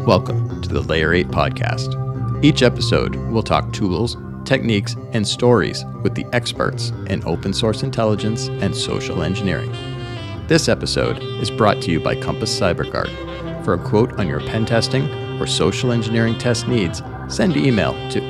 Welcome to the Layer 8 podcast. Each episode, we'll talk tools, techniques, and stories with the experts in open source intelligence and social engineering. This episode is brought to you by Compass CyberGuard. For a quote on your pen testing or social engineering test needs, send an email to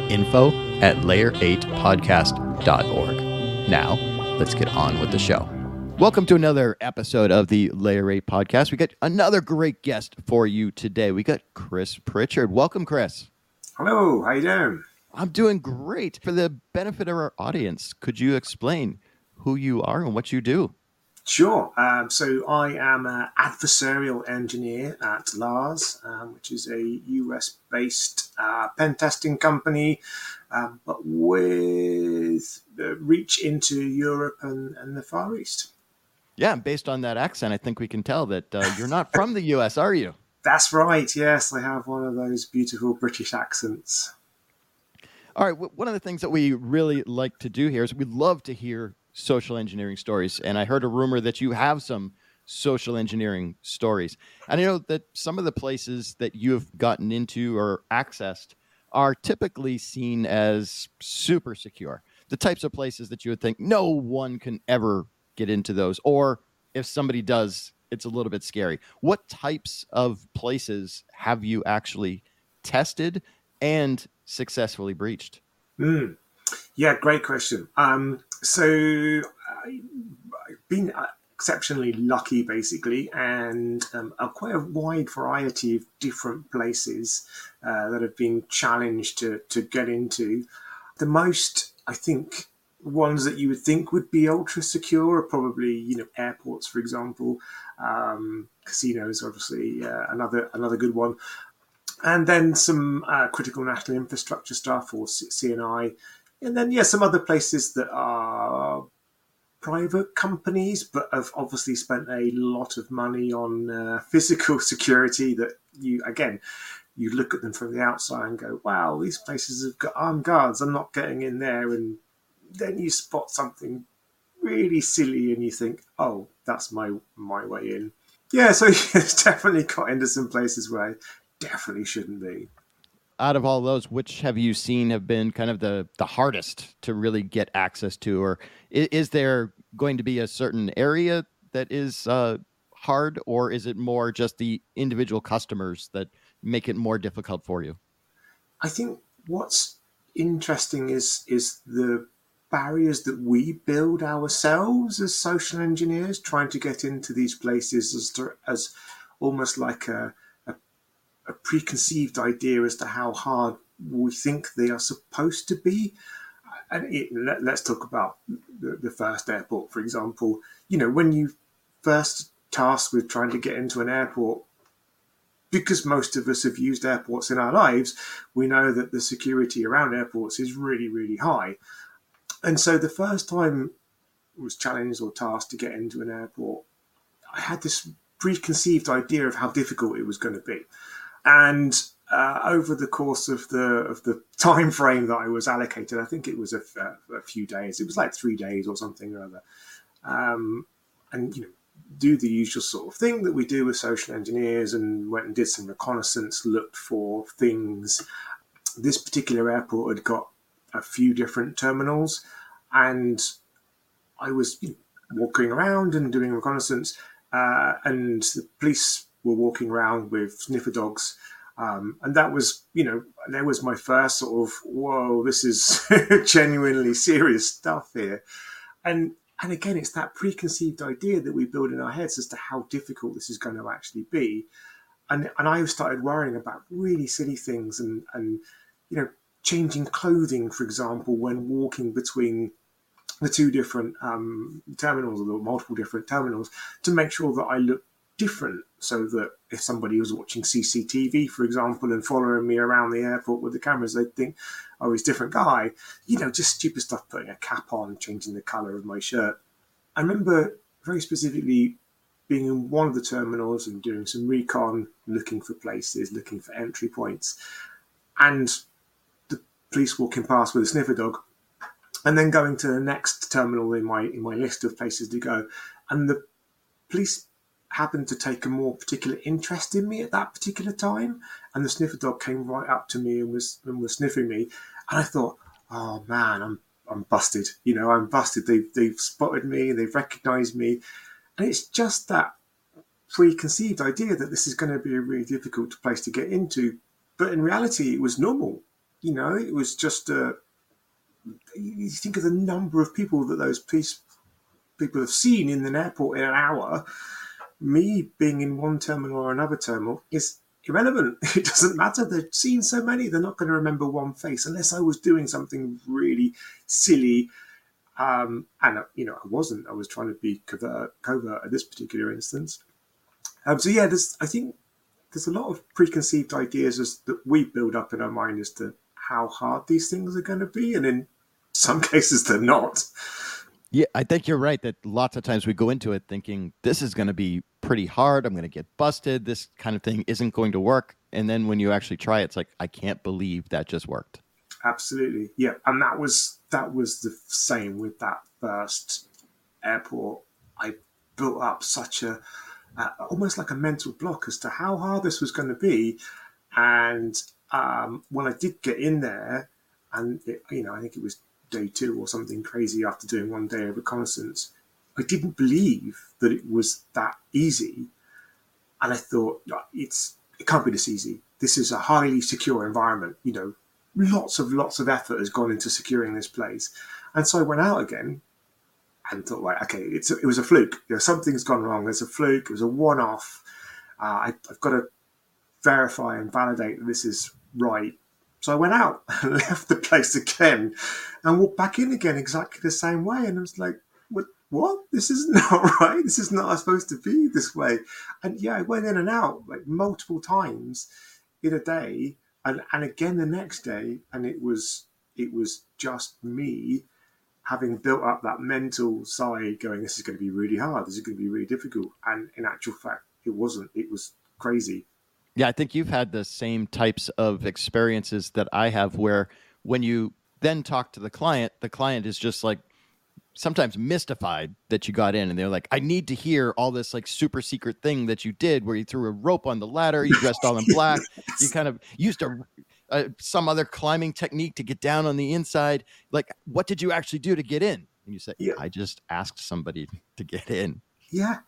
info@layer8podcast.org. Now, let's get on with the show. Welcome to another episode of the Layer 8 podcast. We got another great guest for you today. We got Chris Pritchard. Welcome, Chris. Hello, how you doing? I'm doing great. For the benefit of our audience, could you explain who you are and what you do? Sure. So I am an adversarial engineer at Lars, which is a US-based pen testing company, but with reach into Europe and the Far East. Yeah, based on that accent, I think we can tell that you're not from the US, are you? That's right. Yes, I have one of those beautiful British accents. All right. One of the things that we really like to do here is we love to hear social engineering stories. And I heard a rumor that you have some social engineering stories. And I know that some of the places that you have gotten into or accessed are typically seen as super secure. The types of places that you would think no one can ever get into those. Or if somebody does, it's a little bit scary. What types of places have you actually tested and successfully breached? Yeah, great question. So I've been exceptionally lucky, basically, and quite a wide variety of different places that have been challenged to get into. The most, I think, ones that you would think would be ultra secure are probably, airports, for example. Casinos, obviously, another good one. And then some critical national infrastructure stuff, or CNI. And then, some other places that are private companies, but have obviously spent a lot of money on physical security that you look at them from the outside and go, wow, these places have got armed guards. I'm not getting in there. And then you spot something really silly and you think, oh, that's my way in. Yeah, so it's definitely got into some places where I definitely shouldn't be. Out of all those, which have you seen have been kind of the hardest to really get access to? Or is there going to be a certain area that is hard, or is it more just the individual customers that make it more difficult for you? I think what's interesting is the barriers that we build ourselves as social engineers, trying to get into these places as almost like a preconceived idea as to how hard we think they are supposed to be. And let's talk about the first airport, for example. When you first tasked with trying to get into an airport, because most of us have used airports in our lives, we know that the security around airports is really, really high. And so the first time I was challenged or tasked to get into an airport, I had this preconceived idea of how difficult it was going to be. And over the course of the time frame that I was allocated, I think it was a few days. It was like 3 days or something or other. And do the usual sort of thing that we do with social engineers, and went and did some reconnaissance, looked for things. This particular airport had got a few different terminals, and I was walking around and doing reconnaissance, and the police were walking around with sniffer dogs. And that was, that was my first sort of, whoa, this is genuinely serious stuff here. And again, it's that preconceived idea that we build in our heads as to how difficult this is going to actually be. And I started worrying about really silly things and changing clothing, for example, when walking between the two different terminals, or the multiple different terminals, to make sure that I look different, so that if somebody was watching CCTV, for example, and following me around the airport with the cameras, they'd think, oh, he's a different guy. Just stupid stuff, putting a cap on, changing the colour of my shirt. I remember very specifically being in one of the terminals and doing some recon, looking for places, looking for entry points, and the police walking past with a sniffer dog, and then going to the next terminal in my list of places to go, and the police happened to take a more particular interest in me at that particular time, and the sniffer dog came right up to me and was sniffing me, and I thought, oh man, I'm busted. I'm busted. They've spotted me. They've recognised me, and it's just that preconceived idea that this is going to be a really difficult place to get into. But in reality, it was normal. It was just you think of the number of people that those people have seen in an airport in an hour. Me being in one terminal or another terminal is irrelevant. It doesn't matter. They've seen so many, they're not going to remember one face unless I was doing something really silly. And I wasn't. I was trying to be covert at this particular instance. So yeah, I think there's a lot of preconceived ideas that we build up in our mind as to how hard these things are going to be, and in some cases they're not. Yeah, I think you're right that lots of times we go into it thinking this is going to be pretty hard. I'm going to get busted. This kind of thing isn't going to work. And then when you actually try it, it's like, I can't believe that just worked. Absolutely. Yeah. And that was the same with that first airport. I built up such almost like a mental block as to how hard this was going to be. And when I did get in there, and I think it was day 2 or something crazy after doing one day of reconnaissance, I didn't believe that it was that easy. And I thought, it can't be this easy. This is a highly secure environment. Lots of effort has gone into securing this place. And so I went out again and thought, right, okay, it was a fluke. Something's gone wrong. There's a fluke. It was a one-off. I've got to verify and validate that this is right. So I went out and left the place again and walked back in again exactly the same way. And I was like, what? This is not right. This is not supposed to be this way. And yeah, I went in and out like multiple times in a day and again the next day. And it was just me having built up that mental side going, this is going to be really hard. This is going to be really difficult. And in actual fact, it wasn't. It was crazy. Yeah, I think you've had the same types of experiences that I have where when you then talk to the client is just like sometimes mystified that you got in and they're like, I need to hear all this like super secret thing that you did where you threw a rope on the ladder, you dressed all in black, you kind of used some other climbing technique to get down on the inside. Like, what did you actually do to get in? And you say, yeah, I just asked somebody to get in. Yeah.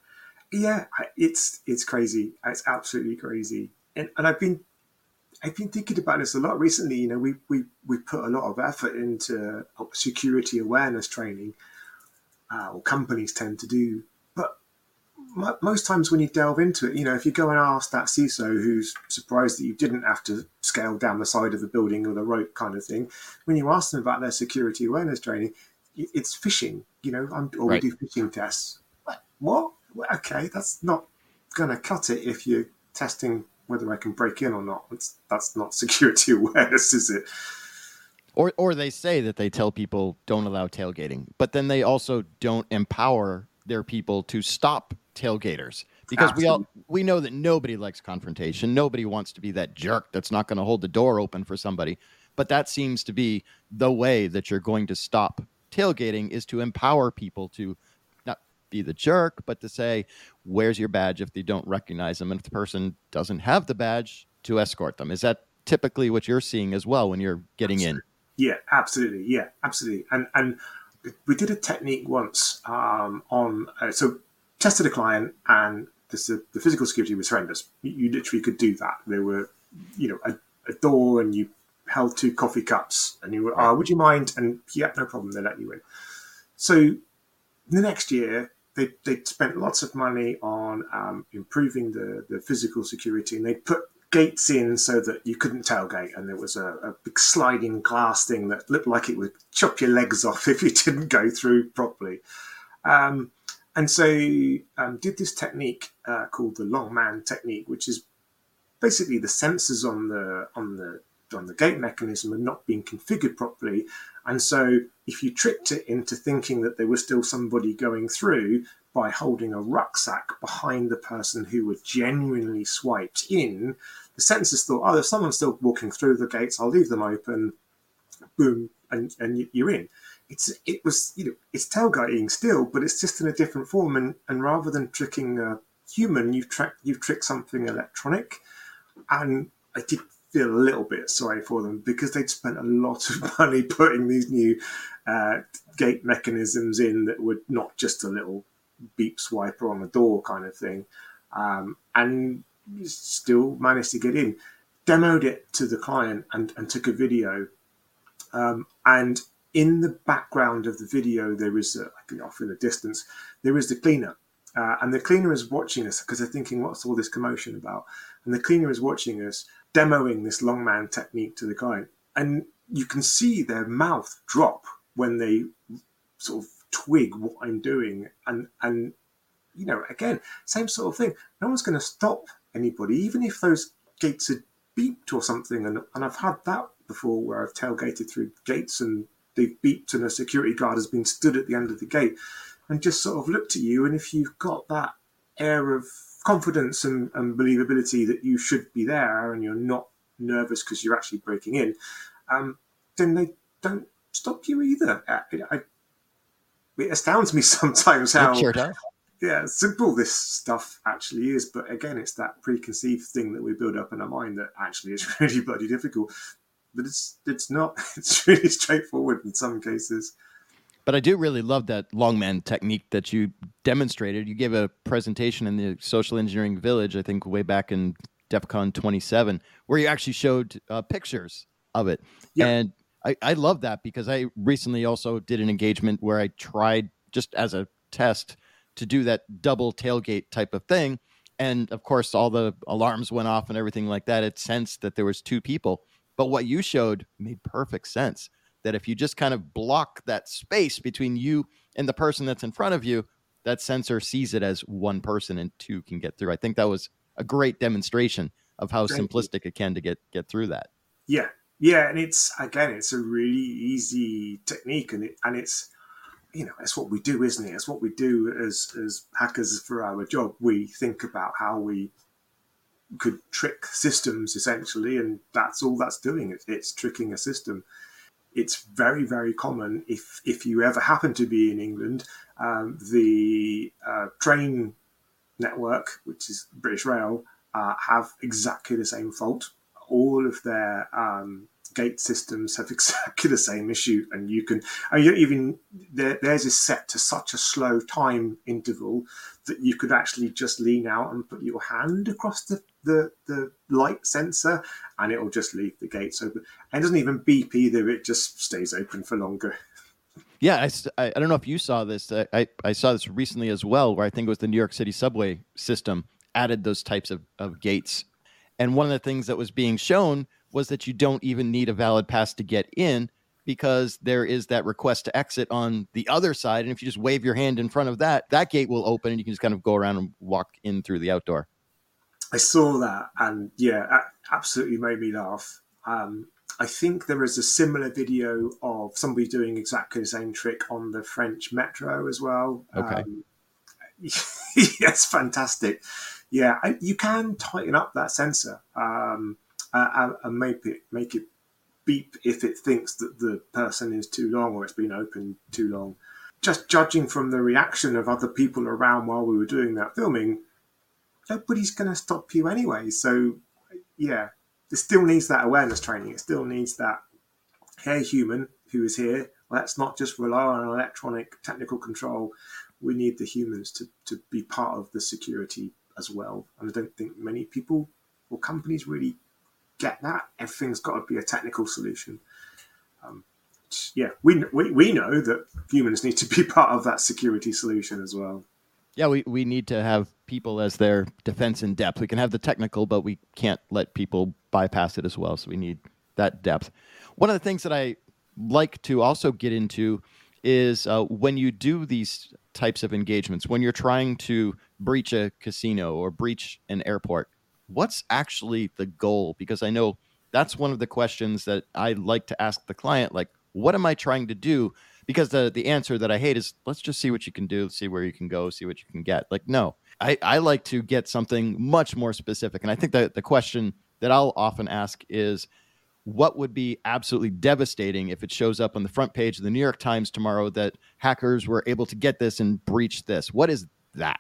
It's crazy. It's absolutely crazy. And I've been thinking about this a lot recently. We put a lot of effort into security awareness training, or companies tend to do. But most times when you delve into it, if you go and ask that CISO who's surprised that you didn't have to scale down the side of the building with a rope kind of thing, when you ask them about their security awareness training, it's phishing. We do phishing tests. What? Okay, that's not going to cut it if you're testing whether I can break in or not. That's not security awareness, is it? Or they say that they tell people don't allow tailgating, but then they also don't empower their people to stop tailgaters because we know that nobody likes confrontation. Nobody wants to be that jerk that's not going to hold the door open for somebody. But that seems to be the way that you're going to stop tailgating is to empower people to be the jerk, but to say, where's your badge if they don't recognize them? And if the person doesn't have the badge, to escort them. Is that typically what you're seeing as well when you're getting in? Yeah, absolutely. Yeah, absolutely. And we did a technique once so tested a client and the physical security was horrendous. You literally could do that. There were, a door and you held 2 coffee cups and you were, would you mind? And yeah, no problem. They let you in. So the next year, they spent lots of money on improving the physical security, and they put gates in so that you couldn't tailgate, and there was a big sliding glass thing that looked like it would chop your legs off if you didn't go through properly. And so did this technique called the long man technique, which is basically the sensors on the gate mechanism are not being configured properly. And so if you tricked it into thinking that there was still somebody going through by holding a rucksack behind the person who were genuinely swiped in, the sensors thought, if someone's still walking through the gates, I'll leave them open, boom, and you're in. It's tailgating still, but it's just in a different form. And rather than tricking a human, you've tricked something electronic. And I did feel a little bit sorry for them because they'd spent a lot of money putting these new gate mechanisms in that were not just a little beep swiper on the door kind of thing, and still managed to get in. Demoed it to the client and took a video, and in the background of the video there was off in the distance there was the cleaner, and the cleaner is watching us because they're thinking, what's all this commotion about? And the cleaner is watching us demoing this longman technique to the client, and you can see their mouth drop when they sort of twig what I'm doing. And again, same sort of thing. No one's going to stop anybody, even if those gates had beeped or something. And I've had that before where I've tailgated through gates and they've beeped and a security guard has been stood at the end of the gate and just sort of looked at you. And if you've got that air of confidence and believability that you should be there and you're not nervous because you're actually breaking in, then they don't stop you either. It astounds me sometimes how simple this stuff actually is. But again, it's that preconceived thing that we build up in our mind that actually is really bloody difficult. But it's not. It's really straightforward in some cases. But I do really love that longman technique that you demonstrated. You gave a presentation in the Social Engineering Village, I think way back in DEF CON 27, where you actually showed pictures of it. Yep. And I love that because I recently also did an engagement where I tried just as a test to do that double tailgate type of thing. And of course, all the alarms went off and everything like that. It sensed that there was two people. But what you showed made perfect sense, that if you just kind of block that space between you and the person that's in front of you, that sensor sees it as one person and two can get through. I think that was a great demonstration of how simplistic it can to get through that. Yeah. Yeah. And it's a really easy technique, and it's, it's what we do, isn't it? It's what we do as hackers for our job. We think about how we could trick systems essentially, and that's all that's doing. It's tricking a system. It's very, very common if you ever happen to be in England, the train network, which is British Rail, have exactly the same fault. All of their gate systems have exactly the same issue, and you can theirs is set to such a slow time interval that you could actually just lean out and put your hand across the light sensor and it will just leave the gates open. And it doesn't even beep either, it just stays open for longer. Yeah, I don't know if you saw this. I saw this recently as well, where I think it was the New York City subway system added those types of gates. And one of the things that was being shown was that you don't even need a valid pass to get in, because there is that request to exit on the other side. And if you just wave your hand in front of that gate will open and you can just kind of go around and walk in through the outdoor. I saw that, and yeah, it absolutely made me laugh. I think there is a similar video of somebody doing exactly the same trick on the French metro as well. Okay. Yes, fantastic. Yeah, you can tighten up that sensor and make it beep if it thinks that the person is too long or it's been open too long. Just judging from the reaction of other people around while we were doing that filming, nobody's going to stop you anyway. So, yeah, it still needs that awareness training. It still needs that, hey, human who is here, let's not just rely on electronic technical control. We need the humans to be part of the security as well. And I don't think many people or companies really get that. Everything's got to be a technical solution. We know that humans need to be part of that security solution as well. Yeah, we need to have people as their defense in depth. We can have the technical, but we can't let people bypass it as well. So we need that depth. One of the things that I like to also get into is when you do these types of engagements, when you're trying to breach a casino or breach an airport, what's actually the goal? Because I know that's one of the questions that I like to ask the client, like, what am I trying to do? Because the answer that I hate is, let's just see what you can do, see where you can go, see what you can get. Like, no, I like to get something much more specific. And I think that the question that I'll often ask is, what would be absolutely devastating if it shows up on the front page of the New York Times tomorrow that hackers were able to get this and breach this? What is that?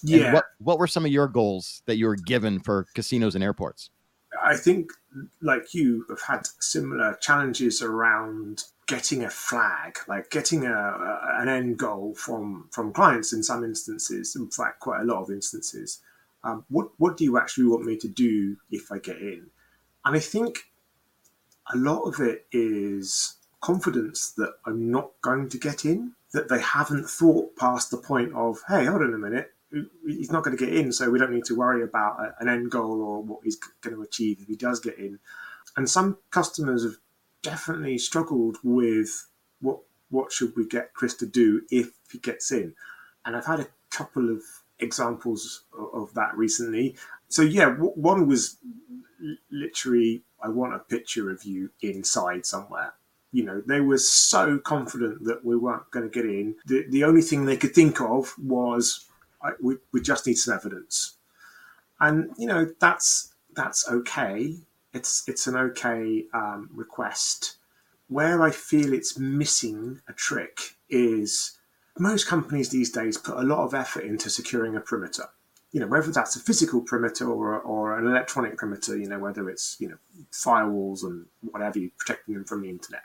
And Yeah, what were some of your goals that you were given for casinos and airports? I think, like you, have had similar challenges around getting a flag, like getting an end goal from clients in some instances. In fact, quite a lot of instances. What do you actually want me to do if I get in? And I think a lot of it is confidence that I'm not going to get in, that they haven't thought past the point of, hey, hold on a minute, he's not going to get in, so we don't need to worry about an end goal or what he's going to achieve if he does get in. And some customers have definitely struggled with what should we get Chris to do if he gets in. And I've had a couple of examples of that recently. So yeah, one was literally, I want a picture of you inside somewhere. You know, they were so confident that we weren't going to get in. The only thing they could think of was, we just need some evidence. And, you know, that's okay. It's an okay request. Where I feel it's missing a trick is most companies these days put a lot of effort into securing a perimeter. You know, whether that's a physical perimeter or an electronic perimeter, you know, whether it's, you know, firewalls and whatever, you protecting them from the internet.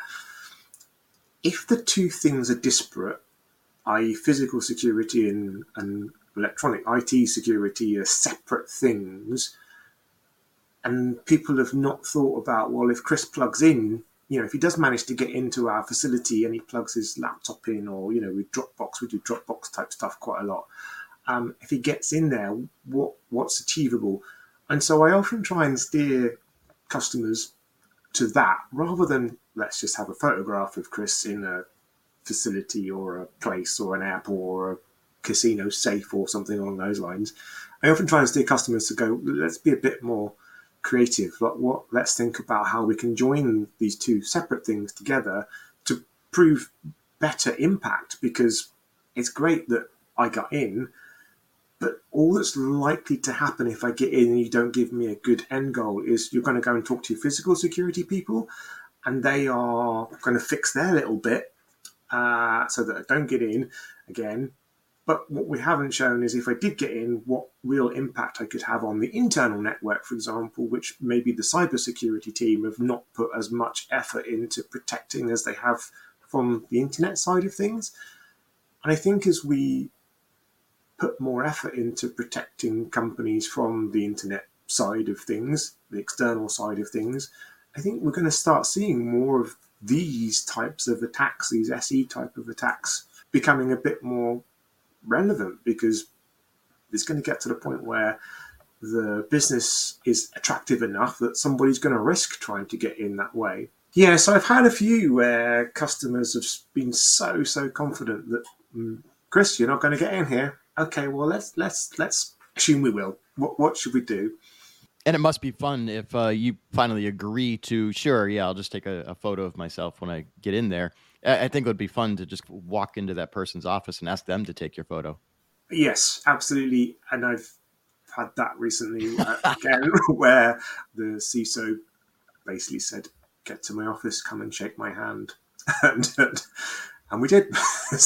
If the two things are disparate, i.e. physical security and electronic IT security are separate things, and people have not thought about, well, if Chris plugs in, you know, if he does manage to get into our facility and he plugs his laptop in, or, you know, with Dropbox, we do Dropbox type stuff quite a lot. If he gets in there, what's achievable? And so I often try and steer customers to that rather than let's just have a photograph of Chris in a facility or a place or an airport or a casino safe or something along those lines. I often try and steer customers to go, let's be a bit more creative. Let's think about how we can join these two separate things together to prove better impact, because it's great that I got in, but all that's likely to happen if I get in and you don't give me a good end goal is you're going to go and talk to your physical security people, and they are going to fix their little bit so that I don't get in again. But what we haven't shown is if I did get in, what real impact I could have on the internal network, for example, which maybe the cybersecurity team have not put as much effort into protecting as they have from the internet side of things. And I think as we put more effort into protecting companies from the internet side of things, the external side of things, I think we're going to start seeing more of these types of attacks, these SE type of attacks, becoming a bit more relevant, because it's going to get to the point where the business is attractive enough that somebody's going to risk trying to get in that way. Yeah, so I've had a few where customers have been so confident that, Chris, you're not going to get in here. Okay, well, let's assume we will. What should we do? And it must be fun if you finally agree to, sure, yeah, I'll just take a photo of myself when I get in there. I think it would be fun to just walk into that person's office and ask them to take your photo. Yes, absolutely. And I've had that recently again, where the CISO basically said, get to my office, come and shake my hand. and we did.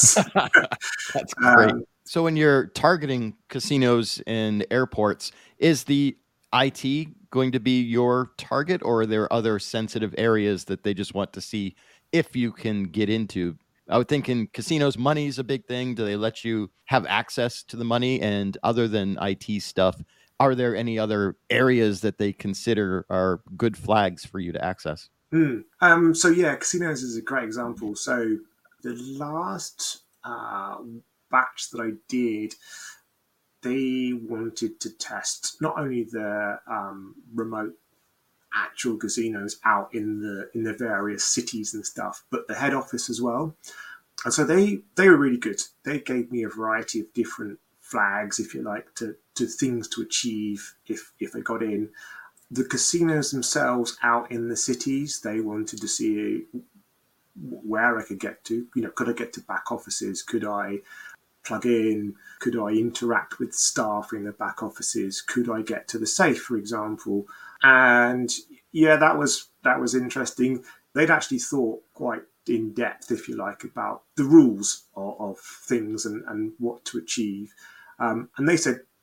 That's great. So when you're targeting casinos and airports, is the IT going to be your target, or are there other sensitive areas that they just want to see if you can get into? I would think in casinos, money is a big thing. Do they let you have access to the money? And other than IT stuff, are there any other areas that they consider are good flags for you to access? So yeah, casinos is a great example. So the last batch that I did, they wanted to test not only the remote actual casinos out in the various cities and stuff, but the head office as well. And so they were really good. They gave me a variety of different flags, if you like, to things to achieve if I got in. The casinos themselves out in the cities, they wanted to see where I could get to. You know, could I get to back offices? Could I plug in? Could I interact with staff in the back offices? Could I get to the safe, for example? And yeah, that was interesting. They'd actually thought quite in depth, if you like, about the rules of things and what to achieve. And they said,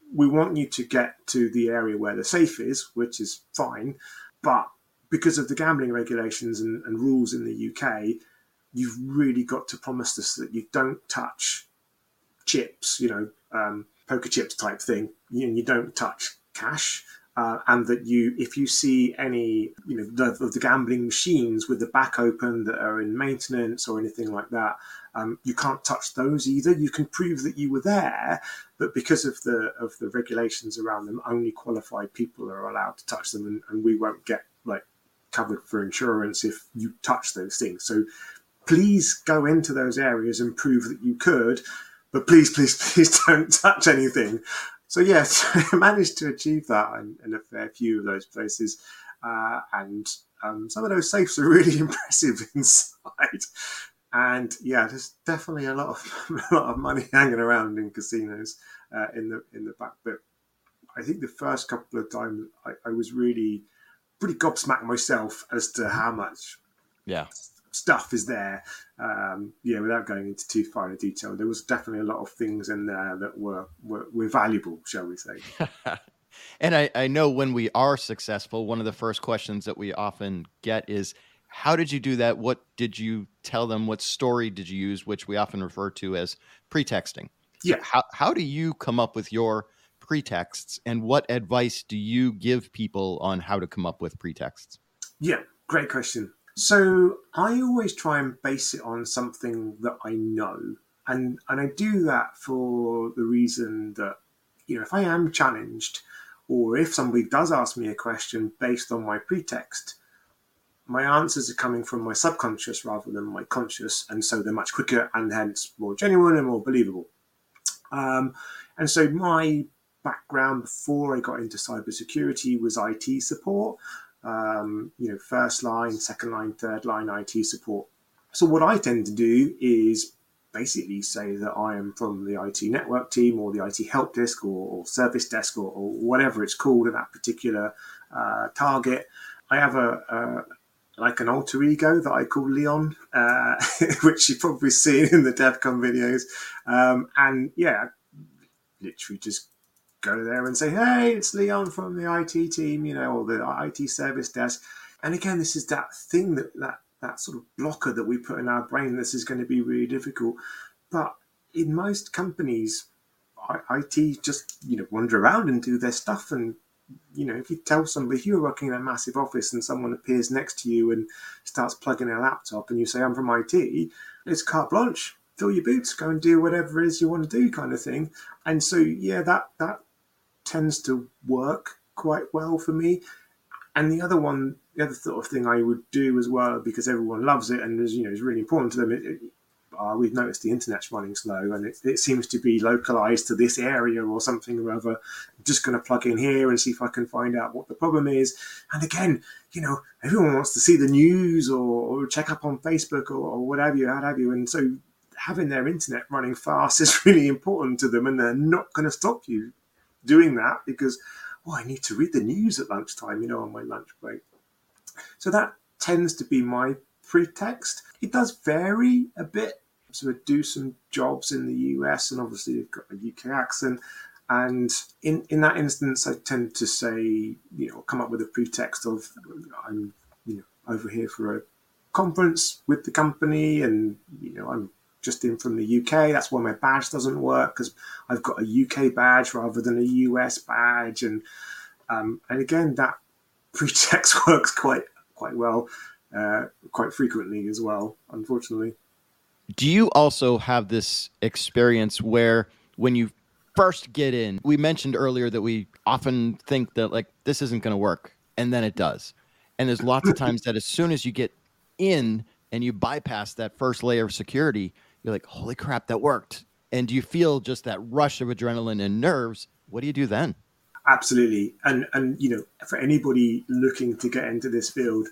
we want you to get to the area where the safe is, which is fine, but because of the gambling regulations and rules in the UK, you've really got to promise us that you don't touch chips, poker chips type thing. You don't touch cash. And that if you see any, of the gambling machines with the back open that are in maintenance or anything like that, you can't touch those either. You can prove that you were there, but because of the regulations around them, only qualified people are allowed to touch them, and we won't get covered for insurance if you touch those things. So please go into those areas and prove that you could, but please, please, please don't touch anything. So yes, I managed to achieve that in a fair few of those places, and some of those safes are really impressive inside. And yeah, there's definitely a lot of money hanging around in casinos in the back. But I think the first couple of times I was really pretty gobsmacked myself as to how much stuff is there. Without going into too fine a detail, there was definitely a lot of things in there that were valuable, shall we say. And I know when we are successful, one of the first questions that we often get is, how did you do that? What did you tell them? What story did you use? Which we often refer to as pretexting. So Yeah. how do you come up with your pretexts, and what advice do you give people on how to come up with pretexts? Yeah, great question. So I always try and base it on something that I know. And I do that for the reason that, if I am challenged, or if somebody does ask me a question based on my pretext, my answers are coming from my subconscious rather than my conscious. And so they're much quicker and hence more genuine and more believable. And so my background before I got into cybersecurity was IT support. First line, second line, third line IT support. So what I tend to do is basically say that I am from the IT network team or the IT help desk or service desk or whatever it's called in that particular target. I have an alter ego that I call Leon, which you've probably seen in the DevCon videos. Literally just go there and say, hey, it's Leon from the IT team, or the IT service desk. And again, this is that thing that sort of blocker that we put in our brain. This is going to be really difficult. But in most companies, IT just, wander around and do their stuff. And, if you tell somebody, if you're working in a massive office and someone appears next to you and starts plugging a laptop and you say, I'm from IT, it's carte blanche. Fill your boots, go and do whatever it is you want to do, kind of thing. And so, yeah, that tends to work quite well for me. And the other sort of thing I would do as well, because everyone loves it and is really important to them. We've noticed the internet's running slow and it seems to be localized to this area or something or other. I'm just going to plug in here and see if I can find out what the problem is. And again, everyone wants to see the news or check up on Facebook or what have you. And so having their internet running fast is really important to them, and they're not going to stop you doing that because, I need to read the news at lunchtime, on my lunch break. So that tends to be my pretext. It does vary a bit. So I do some jobs in the US, and obviously you've got a UK accent. And in that instance, I tend to say, come up with a pretext of I'm, over here for a conference with the company, and I'm just in from the UK. That's why my badge doesn't work, because I've got a UK badge rather than a US badge. And again, that pretext works quite well, quite frequently as well, unfortunately. Do you also have this experience where when you first get in, we mentioned earlier that we often think that this isn't going to work, and then it does. And there's lots of times that as soon as you get in and you bypass that first layer of security, you're like, holy crap, that worked. And do you feel just that rush of adrenaline and nerves? What do you do then? Absolutely. And for anybody looking to get into this field,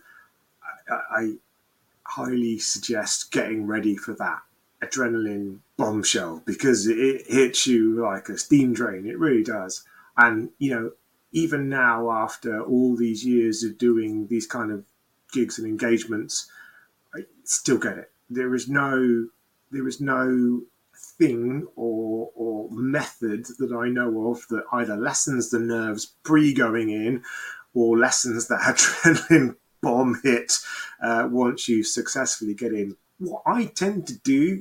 I highly suggest getting ready for that adrenaline bombshell, because it hits you like a steam drain. It really does. And, even now, after all these years of doing these kind of gigs and engagements, I still get it. There is no thing or method that I know of that either lessens the nerves pre-going in or lessens the adrenaline bomb hit once you successfully get in. What I tend to do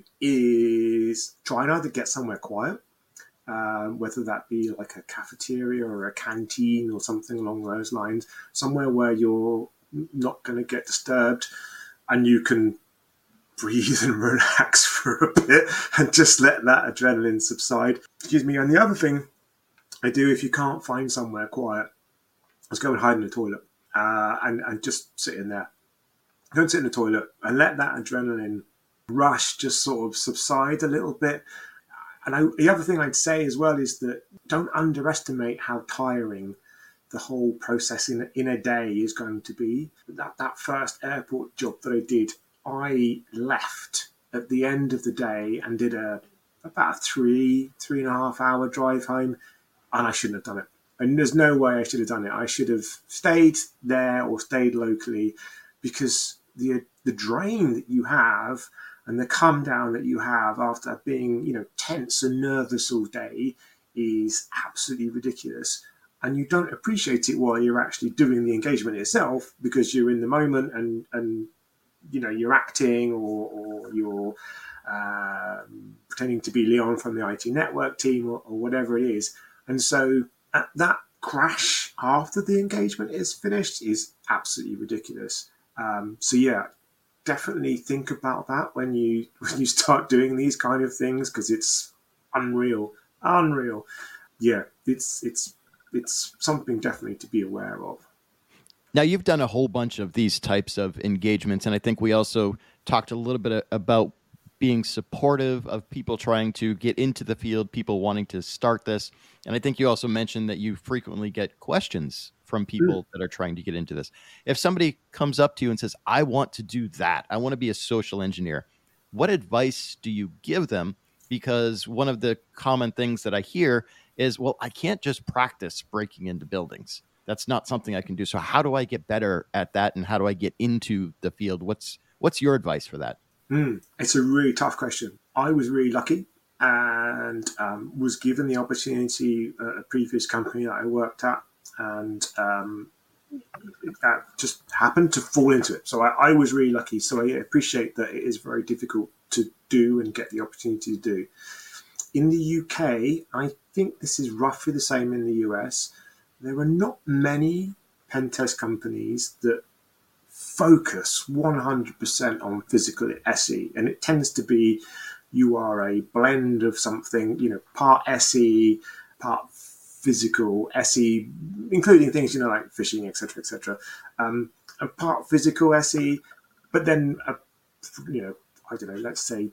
is try and either get somewhere quiet, whether that be like a cafeteria or a canteen or something along those lines, somewhere where you're not going to get disturbed and you can breathe and relax for a bit and just let that adrenaline subside. Excuse me. And the other thing I do, if you can't find somewhere quiet, is go and hide in the toilet and just sit in there. Go and sit in the toilet and let that adrenaline rush just sort of subside a little bit. And the other thing I'd say as well is that don't underestimate how tiring the whole process in a day is going to be. That first airport job that I did, I left at the end of the day and did about a 3.5 hour drive home, and I shouldn't have done it. And there's no way I should have done it. I should have stayed there or stayed locally, because the drain that you have and the come down that you have after being, tense and nervous all day is absolutely ridiculous. And you don't appreciate it while you're actually doing the engagement itself, because you're in the moment and you're acting or you're pretending to be Leon from the IT network team or whatever it is. And so that crash after the engagement is finished is absolutely ridiculous. So yeah, definitely think about that when you start doing these kind of things, because it's unreal. Yeah, it's something definitely to be aware of. Now, you've done a whole bunch of these types of engagements, and I think we also talked a little bit about being supportive of people trying to get into the field, people wanting to start this. And I think you also mentioned that you frequently get questions from people that are trying to get into this. If somebody comes up to you and says, I want to do that, I want to be a social engineer, what advice do you give them? Because one of the common things that I hear is, well, I can't just practice breaking into buildings. That's not something I can do. So how do I get better at that? And how do I get into the field? What's your advice for that? It's a really tough question. I was really lucky and was given the opportunity at a previous company that I worked at, and that just happened to fall into it. So I was really lucky. So I appreciate that it is very difficult to do and get the opportunity to do. In the UK, I think this is roughly the same in the US. There are not many pen test companies that focus 100% on physical SE, and it tends to be you are a blend of something, part SE, part physical SE, including things like phishing, etc., and part physical SE, but then I don't know, let's say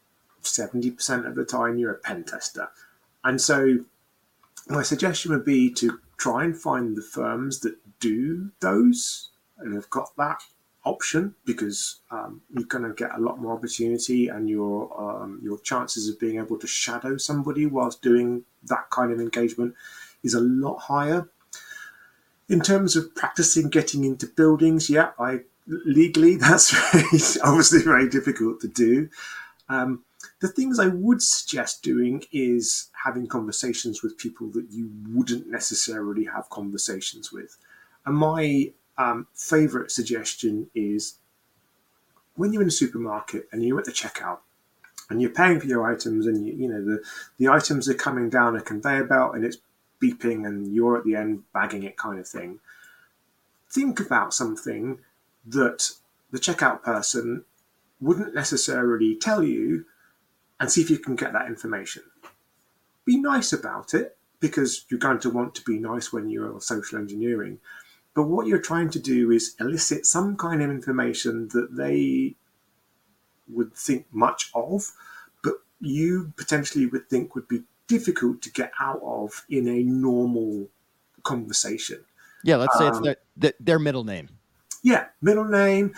70% of the time you're a pen tester. And so my suggestion would be to try and find the firms that do those and have got that option, because you're going to get a lot more opportunity, and your chances of being able to shadow somebody whilst doing that kind of engagement is a lot higher. In terms of practicing getting into buildings, legally that's obviously very difficult to do. The things I would suggest doing is having conversations with people that you wouldn't necessarily have conversations with. And my favorite suggestion is, when you're in a supermarket and you're at the checkout and you're paying for your items, and the items are coming down a conveyor belt and it's beeping and you're at the end bagging it, kind of thing. Think about something that the checkout person wouldn't necessarily tell you, and see if you can get that information. Be nice about it, because you're going to want to be nice when you're social engineering. But what you're trying to do is elicit some kind of information that they would think much of, but you potentially would think would be difficult to get out of in a normal conversation. Yeah, let's say it's their middle name. Yeah, middle name,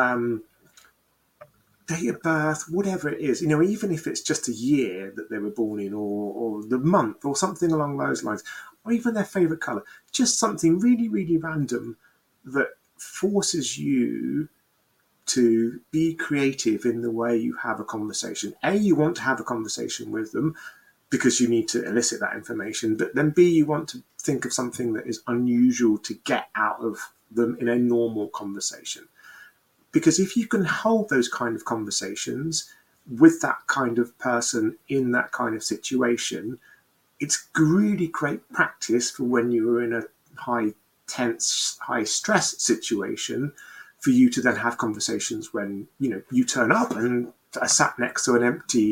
date of birth, whatever it is, even if it's just a year that they were born in, or the month, or something along those lines, or even their favorite color, just something really, really random that forces you to be creative in the way you have a conversation. A, you want to have a conversation with them because you need to elicit that information, but then B, you want to think of something that is unusual to get out of them in a normal conversation. Because if you can hold those kind of conversations with that kind of person in that kind of situation, it's really great practice for when you're in a high tense, high stress situation, for you to then have conversations when, you turn up and are sat next to an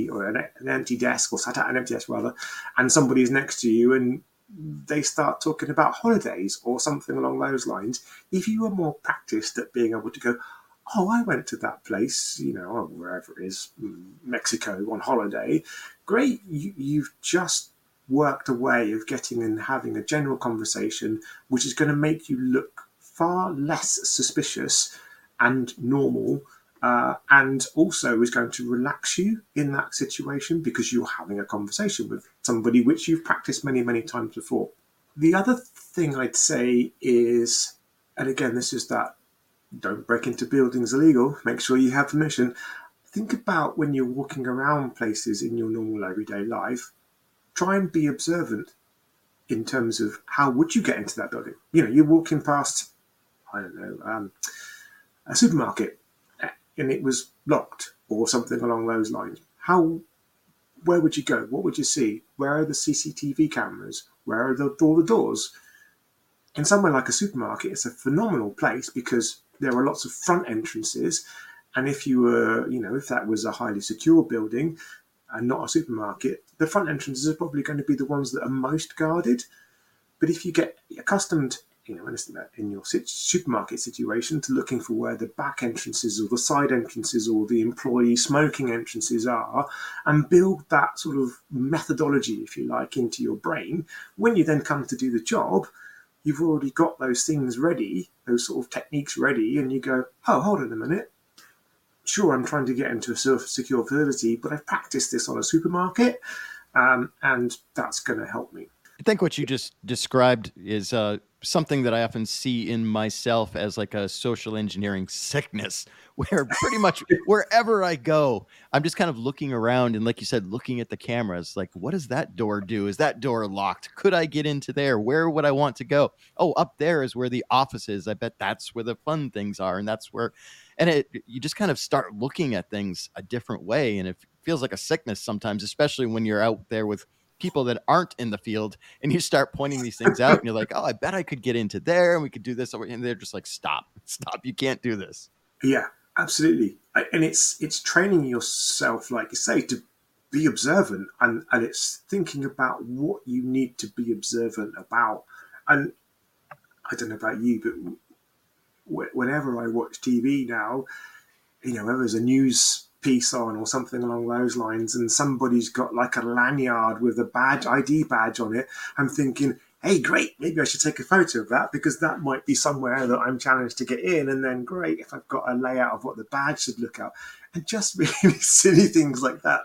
empty desk, or sat at an empty desk rather, and somebody's next to you and they start talking about holidays or something along those lines. If you are more practiced at being able to go, oh, I went to that place, wherever it is, Mexico on holiday, great, you've just worked a way of getting and having a general conversation, which is going to make you look far less suspicious and normal, and also is going to relax you in that situation because you're having a conversation with somebody which you've practiced many, many times before. The other thing I'd say is, and again, this is that don't break into buildings illegal, make sure you have permission. Think about when you're walking around places in your normal everyday life, try and be observant in terms of how would you get into that building. You're walking past, I don't know, a supermarket and it was locked or something along those lines. Where would you go? What would you see? Where are the CCTV cameras? Where are all the doors? In somewhere like a supermarket, it's a phenomenal place because there are lots of front entrances. And if if that was a highly secure building and not a supermarket, the front entrances are probably going to be the ones that are most guarded. But if you get accustomed, in your supermarket situation, to looking for where the back entrances or the side entrances or the employee smoking entrances are, and build that sort of methodology, if you like, into your brain, when you then come to do the job, you've already got those things ready, those sort of techniques ready, and you go, oh, hold on a minute. Sure, I'm trying to get into a secure facility, but I've practiced this on a supermarket, and that's going to help me. I think what you just described is something that I often see in myself as like a social engineering sickness, where pretty much wherever I go, I'm just kind of looking around and, like you said, looking at the cameras. Like, what does that door do? Is that door locked? Could I get into there? Where would I want to go? Oh, up there is where the office is. I bet that's where the fun things are. And that's where, you just kind of start looking at things a different way. And it feels like a sickness sometimes, especially when you're out there with people that aren't in the field and you start pointing these things out and you're like, oh, I bet I could get into there and we could do this. And they're just like, stop, you can't do this. Yeah, absolutely. And it's training yourself, like you say, to be observant, and it's thinking about what you need to be observant about. And I don't know about you, but whenever I watch TV now, whether there's a news piece on or something along those lines and somebody's got like a lanyard with a ID badge on it, I'm thinking, hey, great, maybe I should take a photo of that because that might be somewhere that I'm challenged to get in. And then great, if I've got a layout of what the badge should look out. And just really silly things like that,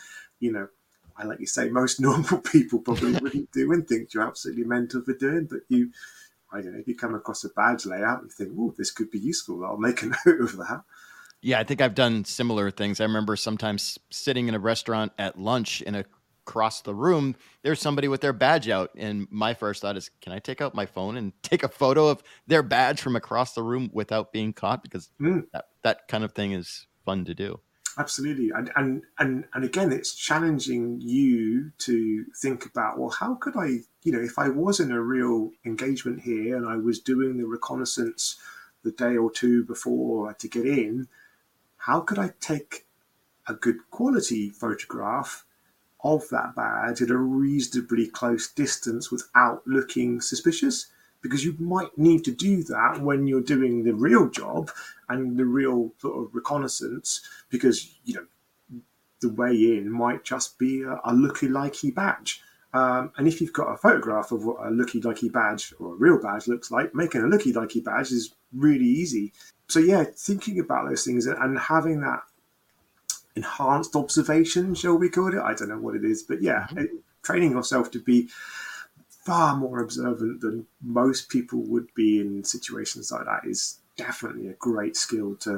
I like you say, most normal people probably wouldn't do and think you're absolutely mental for doing. But I don't know, if you come across a badge layout and think, oh, this could be useful, I'll make a note of that. Yeah, I think I've done similar things. I remember sometimes sitting in a restaurant at lunch and across the room, there's somebody with their badge out. And my first thought is, can I take out my phone and take a photo of their badge from across the room without being caught? Because that kind of thing is fun to do. Absolutely. And again, it's challenging you to think about, well, how could I, if I was in a real engagement here and I was doing the reconnaissance the day or two before to get in, how could I take a good quality photograph of that badge at a reasonably close distance without looking suspicious? Because you might need to do that when you're doing the real job and the real sort of reconnaissance, because the way in might just be a looky-likey badge. And if you've got a photograph of what a looky-likey badge or a real badge looks like, making a looky-likey badge is really easy. So yeah, thinking about those things and having that enhanced observation, shall we call it? I don't know what it is, but yeah, training yourself to be far more observant than most people would be in situations like that is definitely a great skill to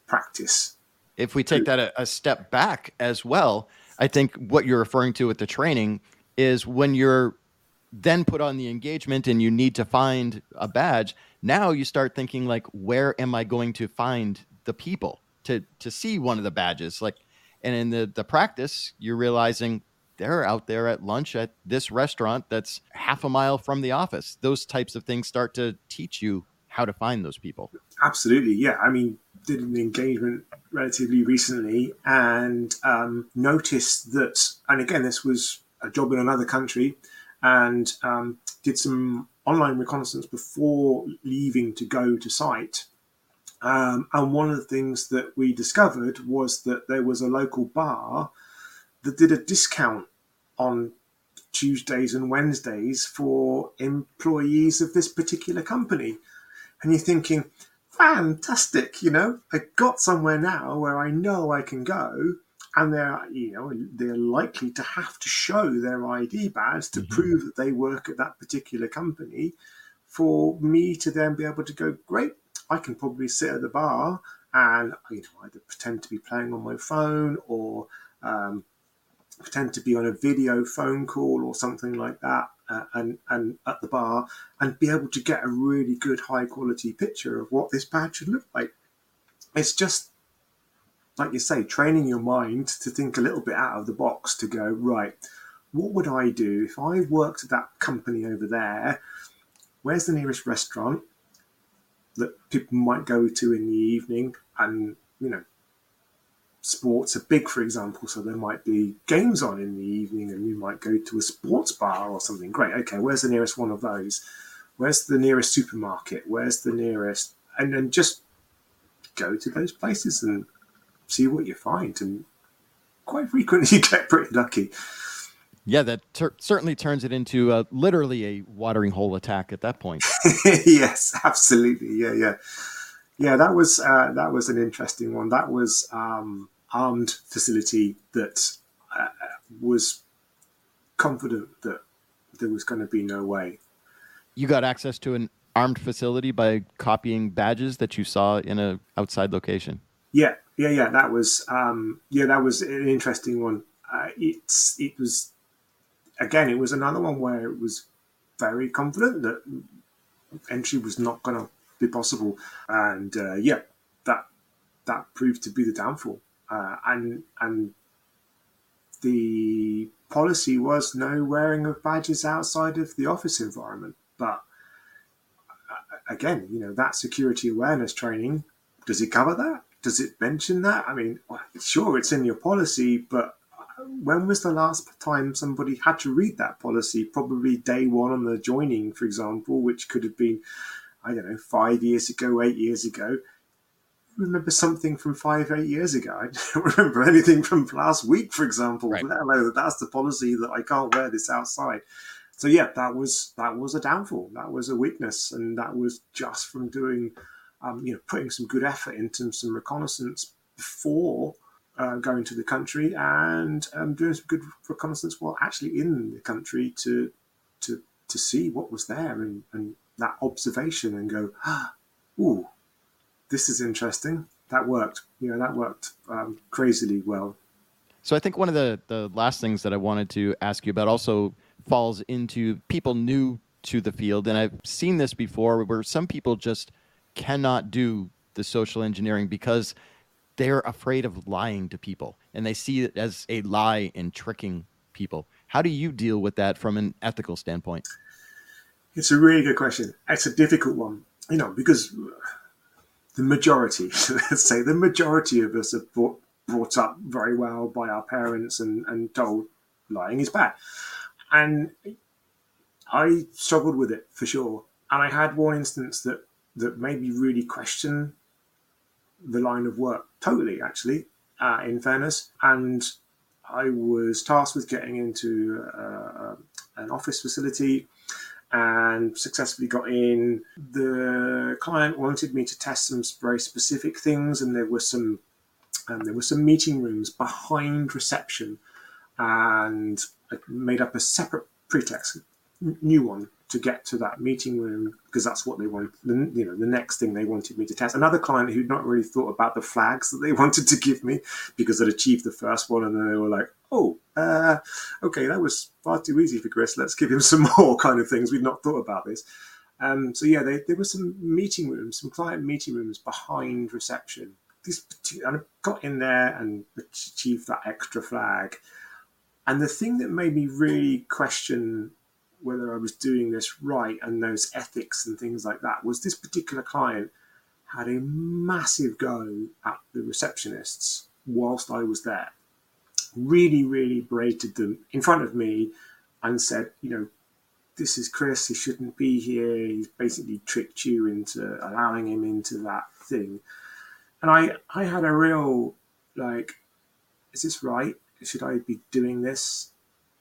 practice. If we take that a step back as well, I think what you're referring to with the training is when you're then put on the engagement and you need to find a badge. Now you start thinking like, where am I going to find the people to see one of the badges? Like, and in the practice, you're realizing they're out there at lunch at this restaurant that's half a mile from the office. Those types of things start to teach you how to find those people. Absolutely, yeah. I mean, did an engagement relatively recently and noticed that, and again, this was a job in another country, and did some online reconnaissance before leaving to go to site. And one of the things that we discovered was that there was a local bar that did a discount on Tuesdays and Wednesdays for employees of this particular company. And you're thinking, fantastic, I got somewhere now where I know I can go, and they're likely to have to show their ID badge to prove that they work at that particular company for me to then be able to go, great, I can probably sit at the bar and either pretend to be playing on my phone or pretend to be on a video phone call or something like that, and at the bar, and be able to get a really good high quality picture of what this badge should look like. It's just, like you say, training your mind to think a little bit out of the box, to go, right, what would I do if I worked at that company over there? Where's the nearest restaurant that people might go to in the evening? And sports are big, for example, so there might be games on in the evening and you might go to a sports bar or something. Great, okay, where's the nearest one of those? Where's the nearest supermarket? Where's the nearest? And then just go to those places and see what you find. And quite frequently you get pretty lucky. Yeah, that certainly turns it into literally a watering hole attack at that point. Yes, absolutely. Yeah. That was an interesting one. That was armed facility that was confident that there was going to be no way. You got access to an armed facility by copying badges that you saw in a outside location. Yeah. That was an interesting one. It was, again, it was another one where it was very confident that entry was not going to be possible, and that proved to be the downfall. And the policy was no wearing of badges outside of the office environment. But again, that security awareness training, does it cover that? Does it mention that? I mean, sure, it's in your policy, but when was the last time somebody had to read that policy? Probably day one on the joining, for example, which could have been, 5 years ago, 8 years ago. Remember something from 5-8 years ago. I don't remember anything from last week, for example. Right. Let alone that's the policy that I can't wear this outside. So yeah, that was a downfall. That was a weakness, and that was just from doing, putting some good effort into some reconnaissance before going to the country, and doing some good reconnaissance while actually in the country to see what was there, and that observation, and go, ooh, this is interesting. That worked. That worked crazily well. So I think one of the last things that I wanted to ask you about also falls into people new to the field. And I've seen this before where some people just cannot do the social engineering because they're afraid of lying to people and they see it as a lie and tricking people. How do you deal with that from an ethical standpoint? It's a really good question. It's a difficult one, because the majority, let's say the majority of us are brought up very well by our parents and told lying is bad. And I struggled with it for sure. And I had one instance that made me really question the line of work totally, actually, in fairness. And I was tasked with getting into an office facility and successfully got in. The client wanted me to test some very specific things, and there were some meeting rooms behind reception, and I made up a separate pretext. new one to get to that meeting room because that's what they want. The next thing they wanted me to test. Another client who'd not really thought about the flags that they wanted to give me because I'd achieved the first one, and then they were like, "Oh, okay, that was far too easy for Chris. Let's give him some more," kind of things. We'd not thought about this. So yeah, there were some meeting rooms, some client meeting rooms behind reception. And I got in there and achieved that extra flag. And the thing that made me really question whether I was doing this right and those ethics and things like that was this particular client had a massive go at the receptionists whilst I was there. Really, really berated them in front of me and said, this is Chris, he shouldn't be here. He's basically tricked you into allowing him into that thing. And I had a real, is this right? Should I be doing this?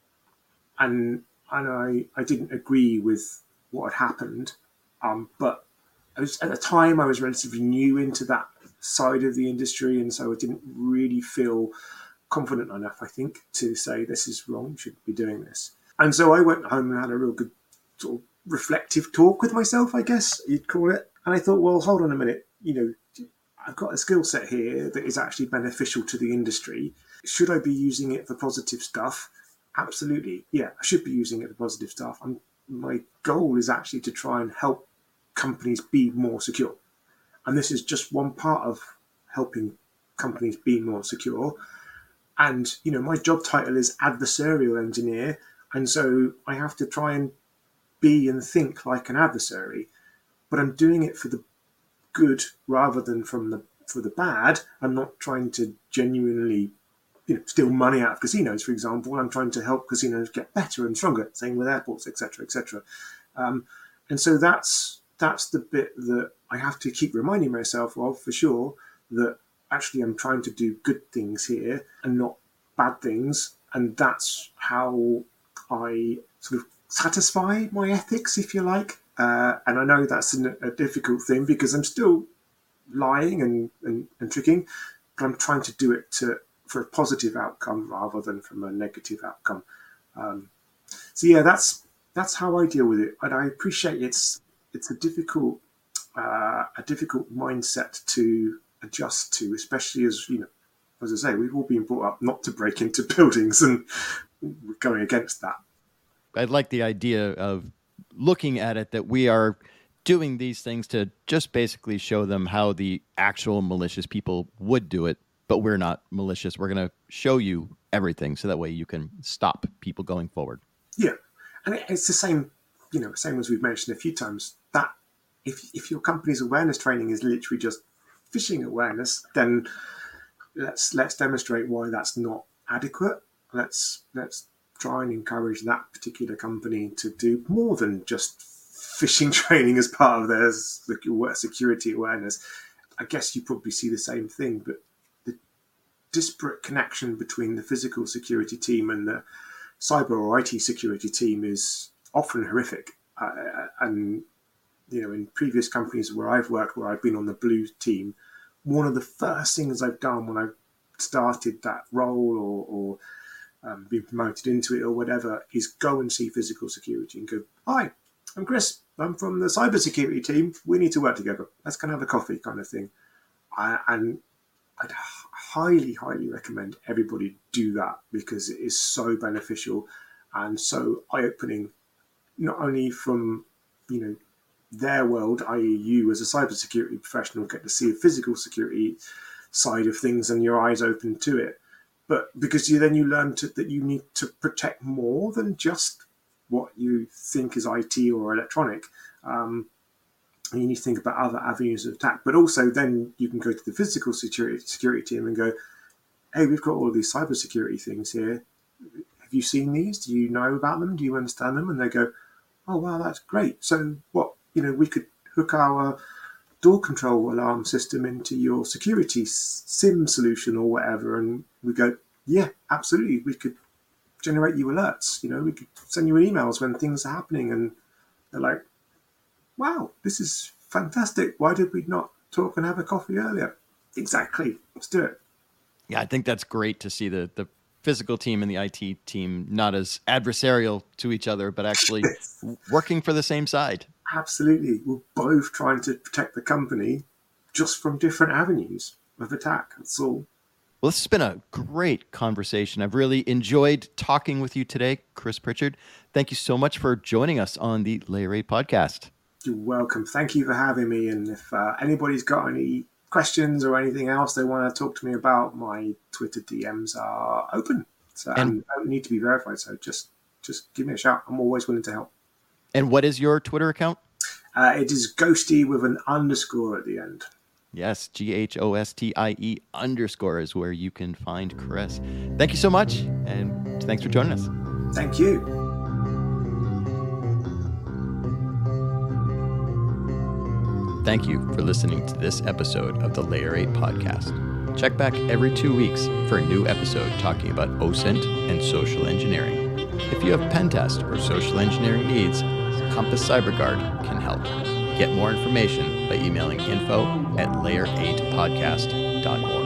And I didn't agree with what had happened. But at the time, I was relatively new into that side of the industry. And so I didn't really feel confident enough, I think, to say this is wrong, shouldn't be doing this. And so I went home and had a real good sort of reflective talk with myself, I guess you'd call it. And I thought, well, hold on a minute, I've got a skill set here that is actually beneficial to the industry. Should I be using it for positive stuff? Absolutely. Yeah, I should be using it for positive stuff. My goal is actually to try and help companies be more secure. And this is just one part of helping companies be more secure. And, my job title is adversarial engineer. And so I have to try and be and think like an adversary. But I'm doing it for the good rather than for the bad. I'm not trying to genuinely steal money out of casinos, for example. I'm trying to help casinos get better and stronger. Same with airports, etc., etc. And so that's the bit that I have to keep reminding myself of, for sure, that actually I'm trying to do good things here and not bad things. And that's how I sort of satisfy my ethics, if you like. And I know that's a difficult thing because I'm still lying and tricking, but I'm trying to do it for a positive outcome rather than from a negative outcome. So yeah, that's how I deal with it. And I appreciate it's a difficult mindset to adjust to, especially as as I say, we've all been brought up not to break into buildings, and we're going against that. I like the idea of looking at it that we are doing these things to just basically show them how the actual malicious people would do it, but we're not malicious. We're going to show you everything so that way you can stop people going forward. Yeah. And it's the same, same as we've mentioned a few times, that if your company's awareness training is literally just phishing awareness, then let's demonstrate why that's not adequate. Let's try and encourage that particular company to do more than just phishing training as part of their security awareness. I guess you probably see the same thing, but the disparate connection between the physical security team and the cyber or IT security team is often horrific. And in previous companies where I've worked, where I've been on the blue team, one of the first things I've done when I started that role or been promoted into it or whatever is go and see physical security and go, "Hi, I'm Chris. I'm from the cybersecurity team. We need to work together. Let's go and have a coffee," kind of thing. And I'd highly, highly recommend everybody do that because it is so beneficial and so eye-opening, not only from, their world, i.e. you as a cybersecurity professional get to see a physical security side of things and your eyes open to it, but because you learn that you need to protect more than just what you think is IT or electronic. You need to think about other avenues of attack, but also then you can go to the physical security team and go, "Hey, we've got all these cybersecurity things here. Have you seen these? Do you know about them? Do you understand them?" And they go, "Oh, wow, that's great. So what, we could hook our door control alarm system into your security SIM solution or whatever." And we go, "Yeah, absolutely. We could generate you alerts. We could send you emails when things are happening." And they're like, "Wow, this is fantastic. Why did we not talk and have a coffee earlier?" Exactly. Let's do it. Yeah, I think that's great to see the physical team and the IT team not as adversarial to each other, but actually working for the same side. Absolutely. We're both trying to protect the company, just from different avenues of attack. That's all. Well, this has been a great conversation. I've really enjoyed talking with you today, Chris Pritchard. Thank you so much for joining us on the Layer 8 podcast. You're welcome. Thank you for having me. And if anybody's got any questions or anything else they want to talk to me about, my Twitter DMs are open. So I don't need to be verified. So just give me a shout. I'm always willing to help. And what is your Twitter account? It is Ghostie with an underscore at the end. Yes, GHOSTIE_ is where you can find Chris. Thank you so much, and thanks for joining us. Thank you. Thank you for listening to this episode of the Layer 8 podcast. Check back every 2 weeks for a new episode talking about OSINT and social engineering. If you have pen test or social engineering needs, Compass CyberGuard can help. Get more information by emailing info@layer8podcast.org.